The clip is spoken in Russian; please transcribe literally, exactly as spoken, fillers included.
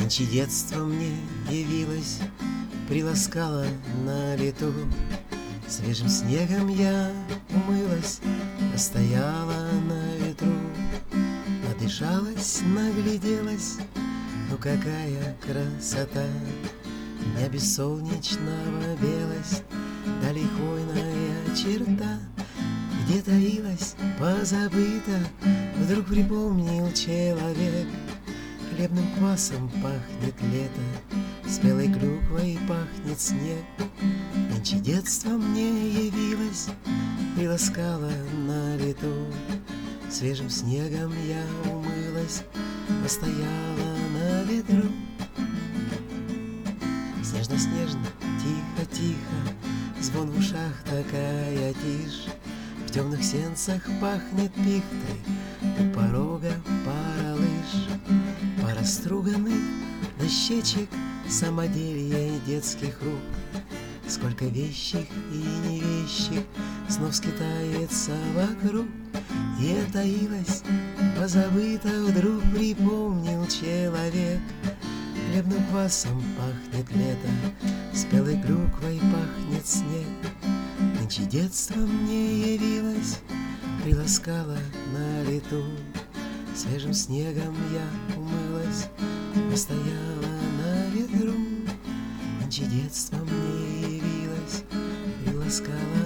Нынче детство мне явилось, приласкало на лету. Свежим снегом я умылась, постояла на ветру. Надышалась, нагляделась, ну какая красота! Дня бессолнечного белость, далее хвойная черта. Где таилась, позабыта, вдруг припомнил человек. Хлебным квасом пахнет лето, спелой клюквой пахнет снег. Нынче детство мне явилось, приласкало на лету. Свежим снегом я умылась, постояла на ветру. Снежно-снежно, тихо-тихо, звон в ушах, такая тишь. В темных сенцах пахнет пихтой, у порога пара лыж. Пара струганных дощечек, самоделье детских рук. Сколько вещих и невещих снов скитается вокруг. Где таилась, позабыта, вдруг припомнил человек. Хлебным квасом пахнет лето, спелой клюквой пахнет снег. Нынче детство мне явилось, приласкало на лету. Свежим снегом я умылась, постояла на ветру. Нынче детство мне явилось, приласкало